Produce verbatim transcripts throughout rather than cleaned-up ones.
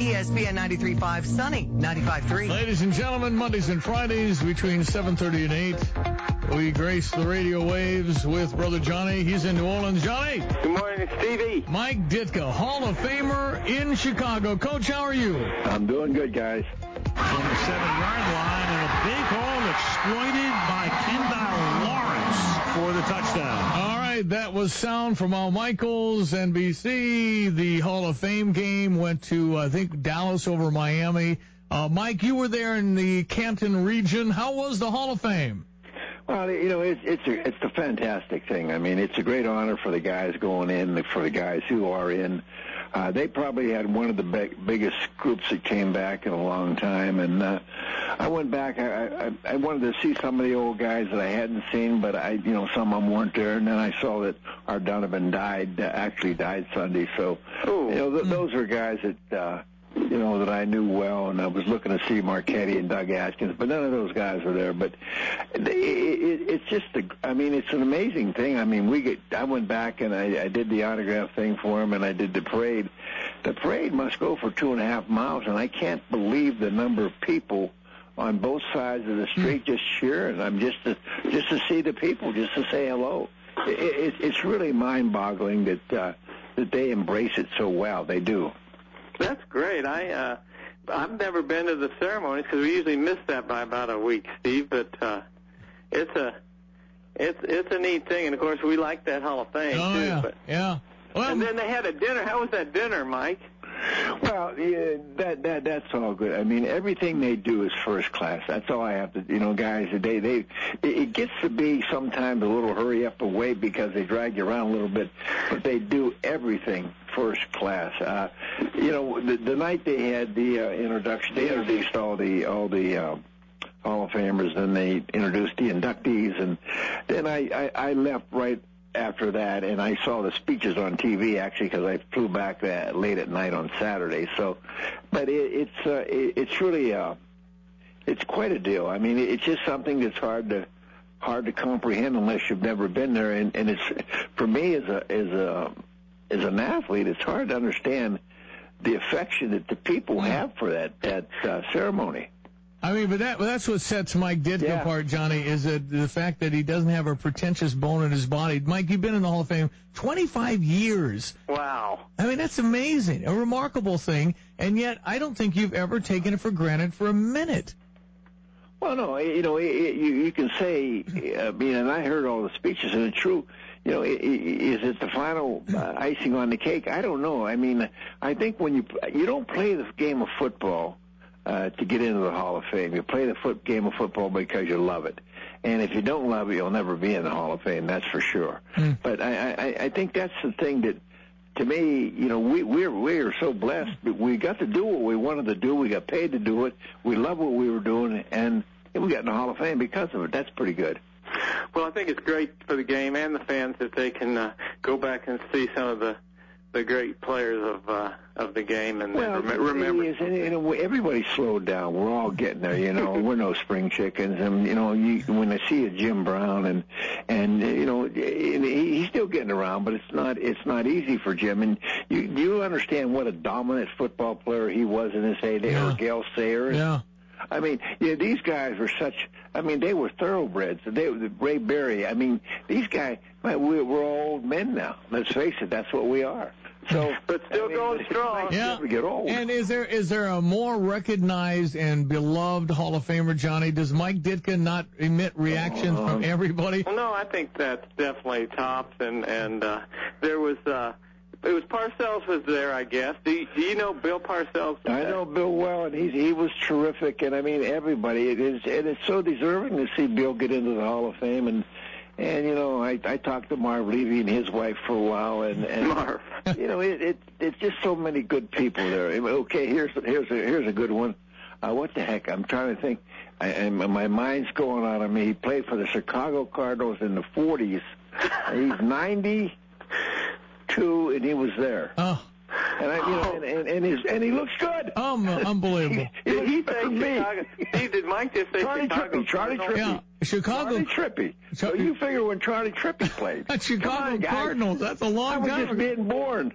E S P N ninety-three point five Sunny, ninety-five point three. Ladies and gentlemen, Mondays and Fridays between seven thirty and eight, we grace the radio waves with Brother Johnny. He's in New Orleans. Johnny. Good morning, Stevie. Mike Ditka, Hall of Famer in Chicago. Coach, how are you? I'm doing good, guys. On the seven-yard line, and a big hole exploited by Kendall Lawrence for the touchdown. All right, that was sound from Al Michaels, N B C. The Hall of Fame game went to, I think, Dallas over Miami. Uh, Mike, you were there in the Canton region. How was the Hall of Fame? Well, you know, it's it's a, it's a fantastic thing. I mean, it's a great honor for the guys going in, for the guys who are in. Uh, they probably had one of the big, biggest groups that came back in a long time, and uh, I went back. I, I, I wanted to see some of the old guys that I hadn't seen, but I, you know, some of them weren't there. And then I saw that our Donovan died, uh, actually died Sunday. So, Ooh. you know, th- those are guys that. Uh, you know, that I knew well, and I was looking to see Marquetti and Doug Atkins, but none of those guys were there. But it, it, it's just, a, I mean, it's an amazing thing. I mean, we get, I went back and I, I did the autograph thing for him, and I did the parade. The parade must go for two and a half miles, and I can't believe the number of people on both sides of the street just cheering. I'm just to, just to see the people, just to say hello. It, it, it's really mind-boggling that uh, that they embrace it so well. They do. That's great. I, uh, I've never been to the ceremony because we usually miss that by about a week, Steve. But uh, it's a, it's it's a neat thing, and of course we like that Hall of Fame oh, too. Yeah, but, yeah. Well, and then they had a dinner. How was that dinner, Mike? Well, yeah, that that that's all good. I mean, everything they do is first class. That's all I have to, you know, guys. They they it, it gets to be sometimes a little hurry up and wait because they drag you around a little bit, but they do everything first class. Uh, you know, the, the night they had the uh, introduction, they introduced all the all the uh, Hall of Famers, then they introduced the inductees, and then I I, I left right after that, and I saw the speeches on T V, actually, because I flew back uh, late at night on Saturday. So, but it, it's uh, it, it's really uh, it's quite a deal. I mean, it's just something that's hard to hard to comprehend unless you've never been there. And, and it's for me as a as a as an athlete, it's hard to understand the affection that the people have for that that uh, ceremony. I mean, but that that's what sets Mike Ditka yeah. apart, Johnny, is that the fact that he doesn't have a pretentious bone in his body. Mike, you've been in the Hall of Fame twenty-five years. Wow. I mean, that's amazing, a remarkable thing, and yet I don't think you've ever taken it for granted for a minute. Well, no, you know, it, you, you can say, I mean, and I heard all the speeches, and it's true. You know, is it the final uh, icing on the cake? I don't know. I mean, I think when you you don't play the game of football Uh, to get into the Hall of Fame. You play the foot game of football because you love it. And if you don't love it, you'll never be in the Hall of Fame, that's for sure. Mm. But I, I, I think that's the thing that, to me, you know, we, we're, we're so blessed. We got to do what we wanted to do. We got paid to do it. We love what we were doing, and we got in the Hall of Fame because of it. That's pretty good. Well, I think it's great for the game and the fans that they can uh, go back and see some of the the great players of uh, of the game, and well, rem- remember. It is, and, and everybody slowed down. We're all getting there, you know. We're no spring chickens, and you know, you, when I see a Jim Brown, and and you know, he, he's still getting around, but it's not it's not easy for Jim. And you you understand what a dominant football player he was in his heyday, yeah. or Gale Sayers. Yeah. I mean, yeah, these guys were such. I mean, they were thoroughbreds. They, Ray Berry. I mean, these guys. We're, we're all old men now. Let's face it. That's what we are. So, but still I mean, going strong. Yeah. We get old. And is there is there a more recognized and beloved Hall of Famer, Johnny? Does Mike Ditka not emit reactions uh, from everybody? Well, no, I think that's definitely tops. And and uh, there was. Uh, It was Parcells was there, I guess. Do you, do you know Bill Parcells? I know Bill well, and he's he was terrific. And I mean, everybody. It is, and it's so deserving to see Bill get into the Hall of Fame. And and you know, I I talked to Marv Levy and his wife for a while, and and Marv. you know, it, it it's just so many good people there. Okay, here's here's a here's a good one. Uh, what the heck? I'm trying to think. I, and my mind's going out on me. He played for the Chicago Cardinals in the forties. He's ninety. Two, and he was there. Oh. And I, you know, and, and, and, his, and he looks good. Um, unbelievable. he, he did he say Me. Chicago? Steve, did Mike just say Charlie Chicago? Trippy, Charlie Cardinals? Trippy. Yeah, Chicago. Charlie Trippy. So you figure when Charlie Trippy played. Chicago on, guys. Cardinals. That's a long I was time just ago. being born.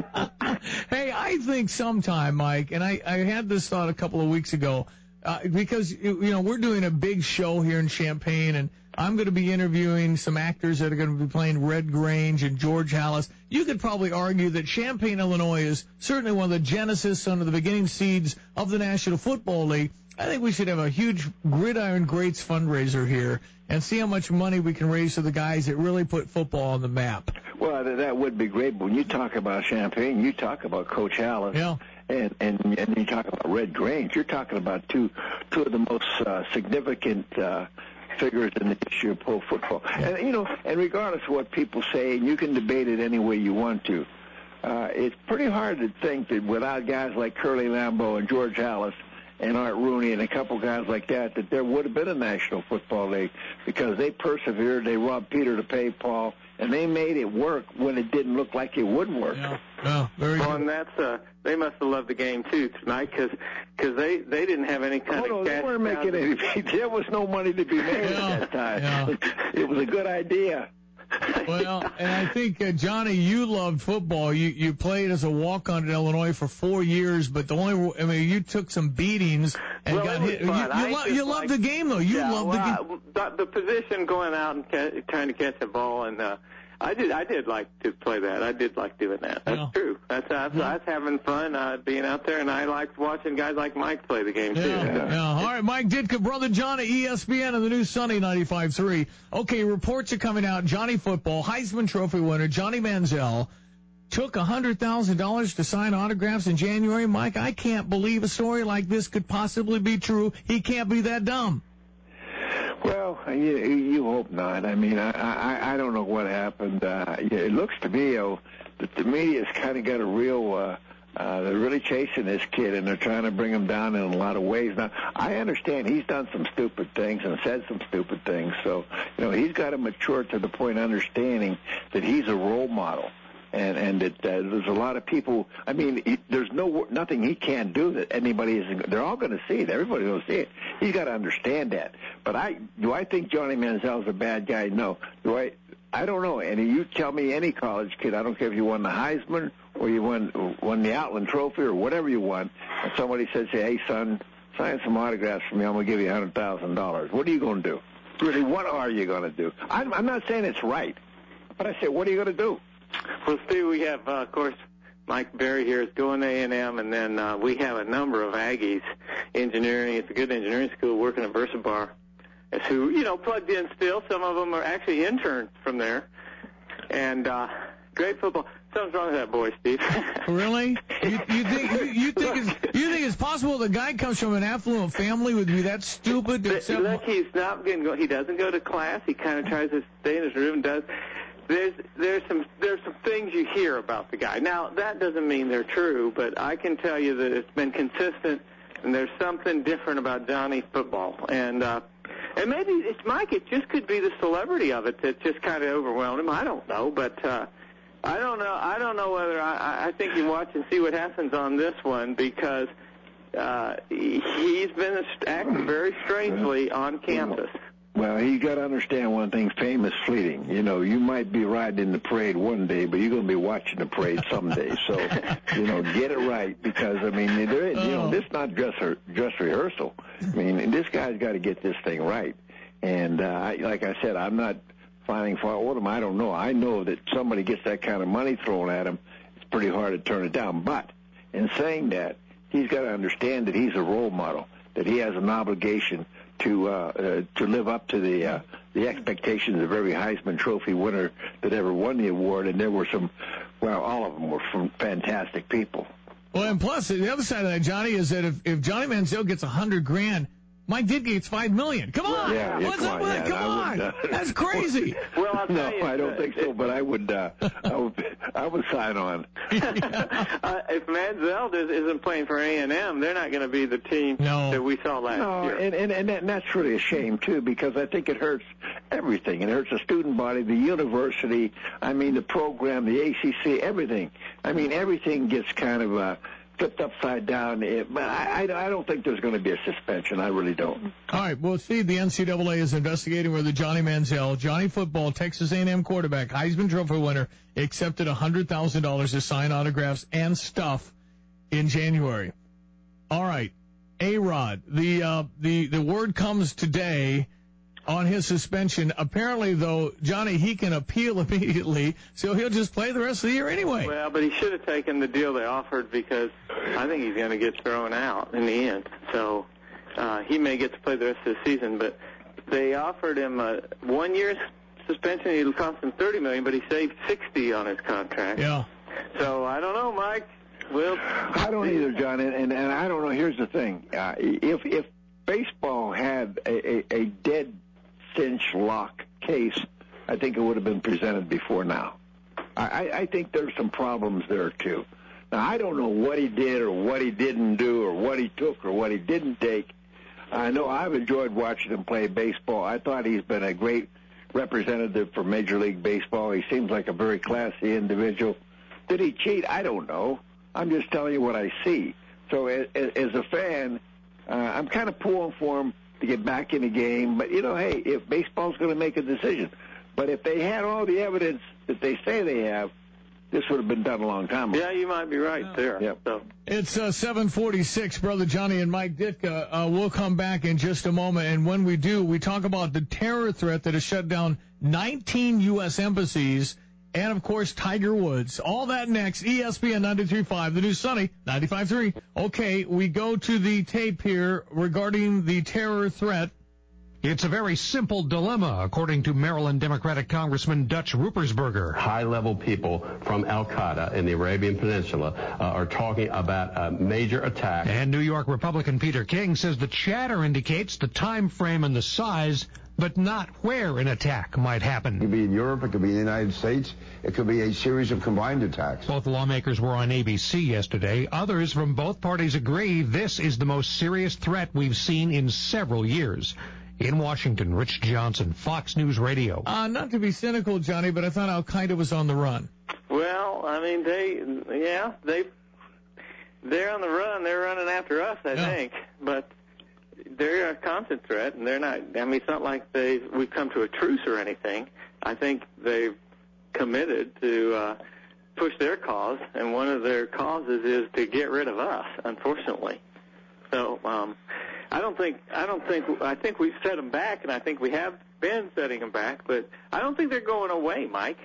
Hey, I think sometime, Mike, and I, I had this thought a couple of weeks ago, uh, because, you know, we're doing a big show here in Champaign, and I'm going to be interviewing some actors that are going to be playing Red Grange and George Halas. You could probably argue that Champaign, Illinois is certainly one of the genesis, one of the beginning seeds of the National Football League. I think we should have a huge Gridiron Greats fundraiser here and see how much money we can raise for the guys that really put football on the map. Well, that would be great. But when you talk about Champaign, you talk about Coach Halas. Yeah. And, and and you talk about Red Grange. You're talking about two two of the most uh, significant uh, figures in the history of pro football. And you know, and regardless of what people say, and you can debate it any way you want to. Uh, it's pretty hard to think that without guys like Curly Lambeau and George Halas and Art Rooney and a couple guys like that, that there would have been a National Football League, because they persevered, they robbed Peter to pay Paul, and they made it work when it didn't look like it would work. Yeah, yeah, very Well, good. and that's uh, they must have loved the game too tonight, because because they they didn't have any kind Oh, no, of they cash. weren't making any. There was no money to be made Yeah, at that time. yeah. It was a good idea. Well, and I think, uh, Johnny, you loved football. You you played as a walk-on in Illinois for four years, but the only, I mean, you took some beatings and Well, got it was hit. You, fun. I you, lo- just you loved like- the game, though. You yeah, loved the game. well, I- the, the position going out and ca- trying to catch a ball, and uh, I did I did like to play that. I did like doing that. That's Yeah. true. That's I was, I was having fun uh, being out there, and I liked watching guys like Mike play the game too. Yeah, yeah. All right, Mike Ditka, Brother John at E S P N and the new Sunny ninety-five three. Okay, reports are coming out. Johnny Football, Heisman Trophy winner, Johnny Manziel, took one hundred thousand dollars to sign autographs in January. Mike, I can't believe a story like this could possibly be true. He can't be that dumb. Well, you, you hope not. I mean, I, I, I don't know what happened. Uh, it looks to me oh, that the media's kind of got a real, uh, uh, they're really chasing this kid, and they're trying to bring him down in a lot of ways. Now, I understand he's done some stupid things and said some stupid things, so, you know, he's got to mature to the point of understanding that he's a role model. And and that uh, there's a lot of people. I mean, he, there's no nothing he can't do that anybody isn't. They're all going to see it. Everybody will see it. He's got to understand that. But I do I think Johnny Manziel's a bad guy? No. Do I? I don't know. And you tell me any college kid. I don't care if you won the Heisman or you won won the Outland Trophy or whatever you won. And somebody says, "Hey, son, sign some autographs for me. I'm going to give you a hundred thousand dollars." What are you going to do? Really, what are you going to do? I'm, I'm not saying it's right, but I say, what are you going to do? Well, Steve, we have, uh, of course, Mike Berry here is going to A and M, and then uh, we have a number of Aggies engineering. It's a good engineering school working at Versabar. It's who, you know, plugged in still. Some of them are actually interns from there. And uh, great football. Something's wrong with that boy, Steve. Really? You, you think you, you think it's, you think it's possible the guy comes from an affluent family would be that stupid? To But, accept, look, he's not going to go. He doesn't go to class. He kind of tries to stay in his room and does. There's there's some there's some things you hear about the guy. Now that doesn't mean they're true, but I can tell you that it's been consistent, and there's something different about Johnny football. And uh, and maybe it's Mike. It just could be the celebrity of it that just kind of overwhelmed him. I don't know, but uh, I don't know. I don't know whether I, I think you watch and see what happens on this one, because uh, he's been acting very strangely on campus. Well, you got to understand one thing: fame is fleeting. You know, you might be riding in the parade one day, but you're going to be watching the parade someday. So, you know, get it right, because I mean, there is, you know, this is not dress or dress rehearsal. I mean, this guy's got to get this thing right. And uh, I, like I said, I'm not finding fault with him. I don't know. I know that somebody gets that kind of money thrown at him, it's pretty hard to turn it down. But in saying that, he's got to understand that he's a role model, that he has an obligation to uh, uh, to live up to the uh, the expectations of every Heisman Trophy winner that ever won the award. And there were some, well, all of them were from fantastic people. well, and plus the other side of that, Johnny, is that if, if Johnny Manziel gets a hundred grand, Mike Ditka gets five million. Come on, Yeah, yeah, what's come up on, with yeah, that? Come I on, would, uh, that's crazy. Well, I'll No, tell you, I don't uh, think so. But I would, uh, I would, I would sign on. uh, if Manziel is, isn't playing for A and M, they're not going to be the team No. that we saw last No, year. and, and, and, that, and that's really a shame, too, because I think it hurts everything. It hurts the student body, the university, I mean, the program, the A C C, everything. I mean, everything gets kind of, uh, flipped upside down. It, but I, I don't think there's going to be a suspension. I really don't. All right. Well, see, the N C double A is investigating whether Johnny Manziel, Johnny Football, Texas A and M quarterback, Heisman Trophy winner, accepted one hundred thousand dollars to sign autographs and stuff in January. All right. A-Rod, the, uh, the, the word comes today on his suspension. Apparently, though, Johnny, he can appeal immediately, so he'll just play the rest of the year anyway. Well, but he should have taken the deal they offered because I think he's going to get thrown out in the end. So uh, he may get to play the rest of the season, but they offered him a one-year suspension. It'll cost him thirty million dollars, but he saved sixty on his contract. Yeah. So I don't know, Mike. Well, I don't either, John, and, and, and I don't know. Here's the thing. Uh, if if baseball had a, a, a dead cinch lock case, I think it would have been presented before now. I, I think there's some problems there, too. Now, I don't know what he did or what he didn't do or what he took or what he didn't take. I know I've enjoyed watching him play baseball. I thought he's been a great representative for Major League Baseball. He seems like a very classy individual. Did he cheat? I don't know. I'm just telling you what I see. So as, as a fan, uh, I'm kind of pulling for him to get back in the game. But, you know, hey, if baseball's going to make a decision. But if they had all the evidence that they say they have, this would have been done a long time ago. Yeah, you might be right there. Yep. So. It's uh, seven forty-six, Brother Johnny and Mike Ditka. Uh, we'll come back in just a moment, and when we do, we talk about the terror threat that has shut down nineteen U S embassies and, of course, Tiger Woods. All that next. E S P N ninety-three point five, the new Sunny, ninety-five point three. Okay, we go to the tape here regarding the terror threat. It's a very simple dilemma, according to Maryland Democratic Congressman Dutch Ruppersberger. High-level people from Al-Qaeda in the Arabian Peninsula uh, are talking about a major attack. And New York Republican Peter King says the chatter indicates the time frame and the size, but not where an attack might happen. It could be in Europe, it could be in the United States, it could be a series of combined attacks. Both lawmakers were on A B C yesterday. Others from both parties agree this is the most serious threat we've seen in several years. In Washington, Rich Johnson, Fox News Radio. Uh, not to be cynical, Johnny, but I thought Al-Qaeda was on the run. Well, I mean, they, yeah, they, they're on the run. They're running after us, I Yeah. think. But they're a constant threat, and they're not, I mean, it's not like they we've come to a truce or anything. I think they've committed to uh, push their cause, and one of their causes is to get rid of us, unfortunately. So, um, I don't think, I don't think, I think we've set them back, and I think we have been setting them back, but I don't think they're going away, Mike.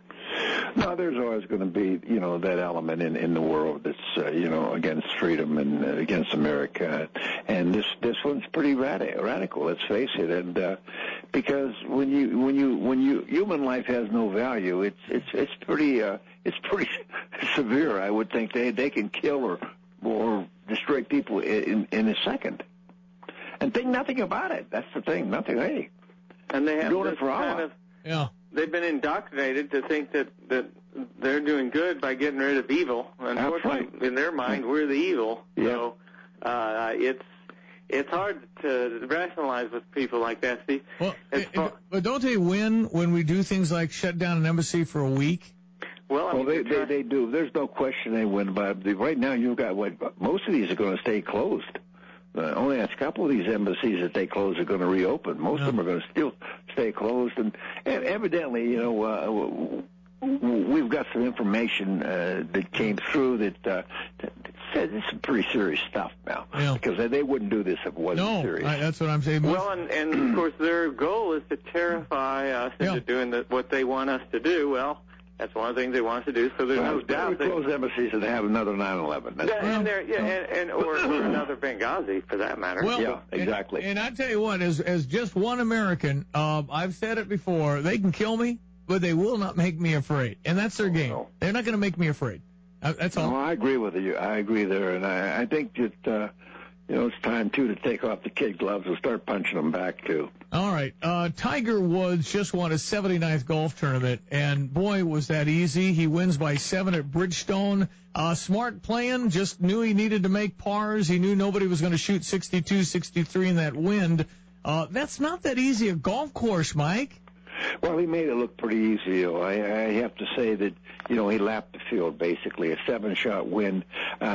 No, there's always going to be, you know, that element in, in the world that's, uh, you know, against freedom and uh, against America. And this this one's pretty radical, radical, let's face it. And uh, because when you when you when you human life has no value, it's it's it's pretty uh, it's pretty severe. I would think they they can kill or or destroy people in in a second, and think nothing about it. That's the thing. Nothing. Hey, And they have doing this it for kind Allah. of, Yeah. they've been indoctrinated to think that, that they're doing good by getting rid of evil. Unfortunately, right. in their mind, we're the evil. Yeah. So uh, it's it's hard to rationalize with people like that. See, Well, as it, far, it, but don't they win when we do things like shut down an embassy for a week? well, I Well, mean, they, they're they trying- they do. There's no question they win, but right now you've got what most of these are going to stay closed. Uh, only a couple of these embassies that they close are going to reopen. Most Yeah. of them are going to still stay closed, and, and evidently, you know, uh, w- w- we've got some information uh, that came through that, uh, that said this is pretty serious stuff now. Yeah. Because they, they wouldn't do this if it wasn't No, serious. I, that's what I'm saying. Well, and, and of course, their goal is to terrify us Yeah. into doing the, what they want us to do. Well, that's one of the things they want us to do. So there's Well, no it's better doubt to that. close embassies and have another nine eleven. That's Yeah, and there, yeah, and, and or, or another Benghazi for that matter. Well, Yeah, exactly. And, and I tell you what, as as just one American, um, I've said it before. They can kill me, but they will not make me afraid, and that's their Oh, game. no. They're not going to make me afraid. Uh, that's all. No, I agree with you. I agree there, and I, I think that uh, you know it's time too to take off the kid gloves and start punching them back too. All right. Uh, Tiger Woods just won his seventy-ninth golf tournament, and boy, was that easy. He wins by seven at Bridgestone. Uh, smart playing, just knew he needed to make pars. He knew nobody was going to shoot sixty-two, sixty-three in that wind. Uh, that's not that easy a golf course, Mike. Well, he made it look pretty easy. Though. I, I have to say that you know he lapped the field basically, a seven-shot win. Uh,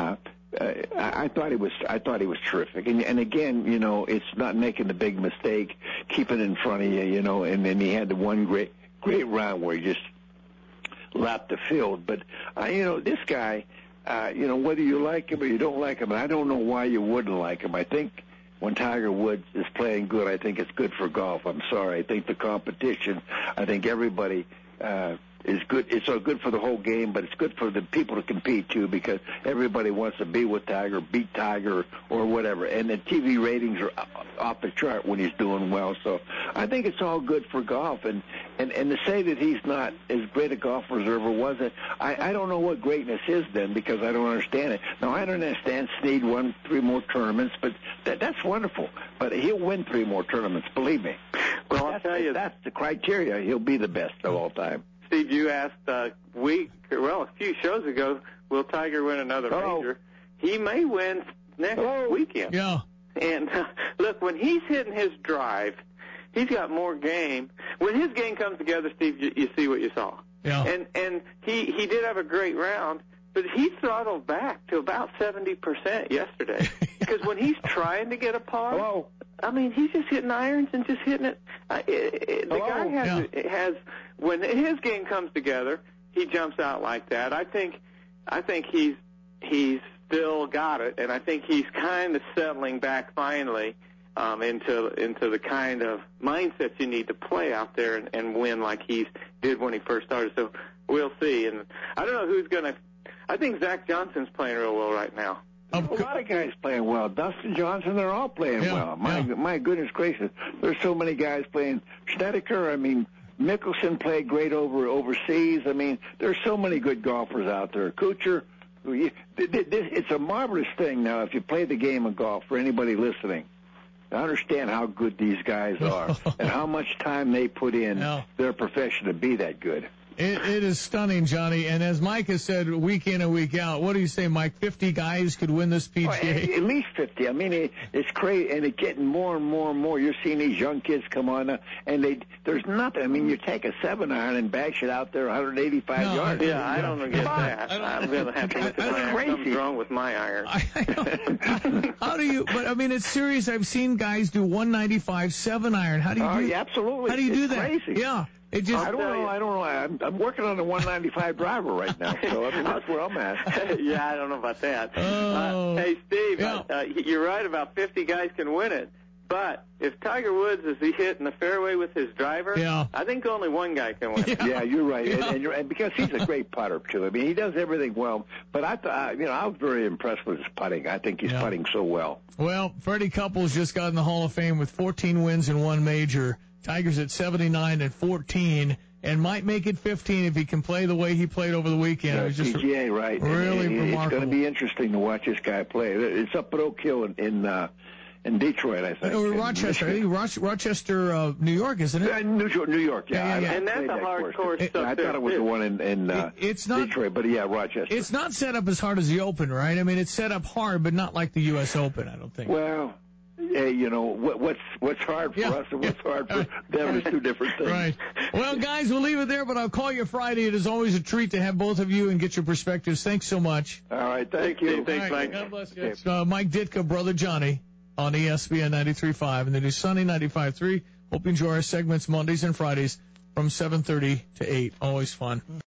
uh, I, I thought he was I thought he was terrific. And, and again, you know, it's not making the big mistake, keeping it in front of you, you know. And then he had the one great great round where he just lapped the field. But uh, you know, this guy, uh, you know, whether you like him or you don't like him, and I don't know why you wouldn't like him. I think when Tiger Woods is playing good, I think it's good for golf. I'm sorry. I think the competition, I think everybody uh, is good. It's so good for the whole game, but it's good for the people to compete, too, because everybody wants to be with Tiger, beat Tiger, or whatever. And the T V ratings are off the chart when he's doing well. So I think it's all good for golf. And, and, and to say that he's not as great a golfer as ever was, I, I don't know what greatness is then, because I don't understand it. Now, I don't understand Snead won three more tournaments, but that, that's wonderful. But he'll win three more tournaments, believe me. Well, I'll that's, tell you, that's the criteria. He'll be the best of all time. Steve, you asked a week, well, a few shows ago, will Tiger win another Hello. major? He may win next Hello. weekend. Yeah. And uh, look, when he's hitting his drive, he's got more game. When his game comes together, Steve, you, you see what you saw. Yeah. And and he he did have a great round, but he throttled back to about seventy percent yesterday. Because when he's trying to get a par, Hello. I mean, he's just hitting irons and just hitting it. Uh, it, it the Hello? guy has Yeah. has when his game comes together, he jumps out like that. I think I think he's he's still got it, and I think he's kind of settling back finally um, into into the kind of mindset you need to play out there and, and win like he did when he first started. So we'll see. And I don't know who's going to. I think Zach Johnson's playing real well right now. A lot of guys playing well. Dustin Johnson, they're all playing Yeah, well. My yeah. my goodness gracious, there's so many guys playing. Snedeker, I mean, Mickelson played great over overseas. I mean, there's so many good golfers out there. Kuchar, you- th- th- this- it's a marvelous thing now if you play the game of golf. For anybody listening, I understand how good these guys are and how much time they put in Yeah. their profession to be that good. It, it is stunning, Johnny. And as Mike has said week in and week out, what do you say, Mike? fifty guys could win this P G A? Well, at least fifty. I mean, it, it's crazy, and it's getting more and more and more. You're seeing these young kids come on, uh, and they there's nothing. I mean, you take a seven iron and bash it out there one hundred eighty-five No, yards. Yeah, I don't get Come on. that. I don't- I'm going to have to look at I- I- my iron. crazy. Something's wrong with my iron. I, I don't, how do you? But I mean, it's serious. I've seen guys do one ninety-five seven iron. How do you Oh, do? yeah, absolutely. How do you It's do that? Crazy. Yeah, it just. I don't tell know. you. I don't know. I'm, I'm working on a one ninety-five driver right now, so I mean, that's where I'm at. Yeah, I don't know about that. Oh. Uh, hey, Steve, Yeah. uh, you're right about fifty guys can win it. But if Tiger Woods is he hitting the fairway with his driver, Yeah. I think only one guy can win it. Yeah, you're right, and, Yeah. and, you're, and because he's a great putter too. I mean, he does everything well. But I, thought, you know, I was very impressed with his putting. I think he's Yeah. putting so well. Well, Freddie Couples just got in the Hall of Fame with fourteen wins and one major. Tiger's at seventy-nine and fourteen, and might make it fifteen if he can play the way he played over the weekend. It Yeah, was just P G A, right? really And it- It's remarkable. going to be interesting to watch this guy play. It's up at Oak Hill in in, uh, in Detroit, I think. or in Rochester, I Michigan. think Roch- Rochester, uh, New York, isn't it? Uh, New York, New York, yeah. Yeah, yeah, yeah. I- I And that's played a that hard course It- up I there, thought it was too. the one in, in uh, It- it's not- Detroit, but yeah, Rochester. It's not set up as hard as the Open, right? I mean, it's set up hard, but not like the U S Open, I don't think. Well, hey, you know, what, what's what's hard for Yeah, us and what's yeah. hard for them is two different things. Right. Well, guys, we'll leave it there, but I'll call you Friday. It is always a treat to have both of you and get your perspectives. Thanks so much. All right, thank Thanks, you. Steve. Thanks, All right, Mike. God bless you. It's uh, Mike Ditka, Brother Johnny, on E S P N ninety-three point five, and then it's Sunny ninety-five point three. Hope you enjoy our segments Mondays and Fridays from seven thirty to eight. Always fun.